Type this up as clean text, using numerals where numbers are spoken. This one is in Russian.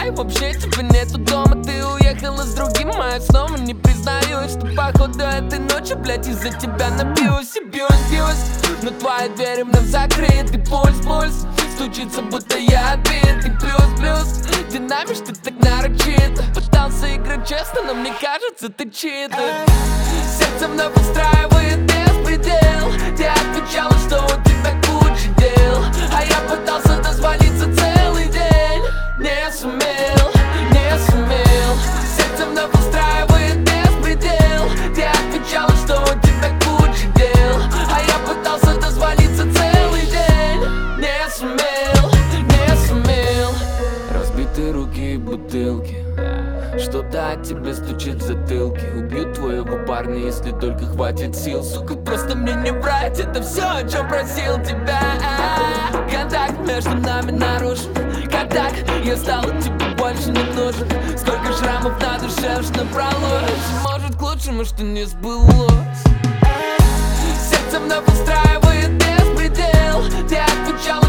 знаю, вообще тебя нету дома. Ты уехала с другим, а я снова не признаюсь, что походу этой ночью, блядь, из-за тебя напьюсь и бьюсь. Но твоя дверь мне закрыт, и пульс стучится, будто я отбит. И плюс динамишь ты так нарочито. Пытался играть честно, но мне кажется, ты читер. Сердце вновь устраивает беспредел. Ты отвечала, что у тебя куча дел, а я пытался дозвониться целый день. Не сумел. Сердце вновь устраивает беспредел. Ты отвечала, что у тебя куча дел, а я пытался дозвониться целый день. Не сумел. Разбитые руки и бутылки, что-то от тебя стучит в затылке. Убью твоего парня, если только хватит сил. Сука, просто мне не врать, это все, о чем просил тебя. Контакт между нами нарушен. Контакт, я стал тебе больше не нужен. Сколько шрамов на душе аж набралось. Может к лучшему, что не сбылось. Сердце вновь устраивает беспредел. Ты отвечала,